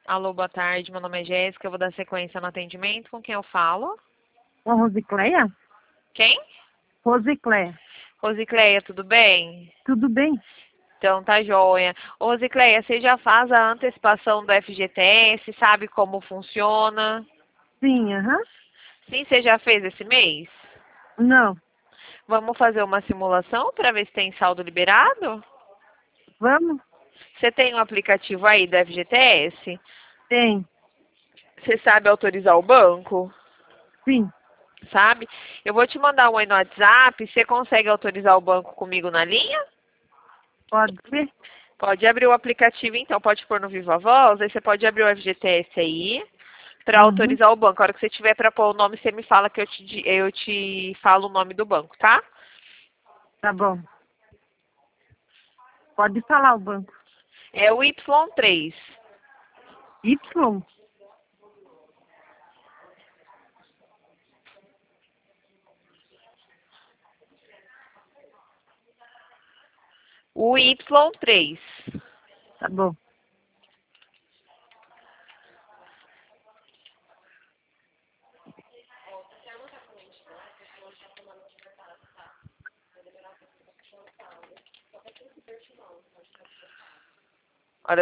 Alô, boa tarde. Meu nome é Jéssica. Eu vou dar sequência no atendimento. Com quem eu falo? Com Rosicléia? Quem? Rosicléia. Rosicleia, tudo bem? Tudo bem? Então tá joia. Ô, Rosicleia, você já faz a antecipação do FGTS? Sabe como funciona? Sim, aham. Sim, você já fez esse mês? Não. Vamos fazer uma simulação para ver se tem saldo liberado? Vamos? Você tem um aplicativo aí do FGTS? Tem. Você sabe autorizar o banco? Sim. Sabe? Eu vou te mandar um aí no WhatsApp. Você consegue autorizar o banco comigo na linha? Pode ser? Pode abrir o aplicativo, então, pode pôr no Viva Voz, aí você pode abrir o FGTS aí para Uhum. autorizar o banco. A hora que você tiver para pôr o nome, você me fala que eu te falo o nome do banco, tá? Tá bom. Pode falar o banco. É o Y3. Y? O Y3. Tá bom.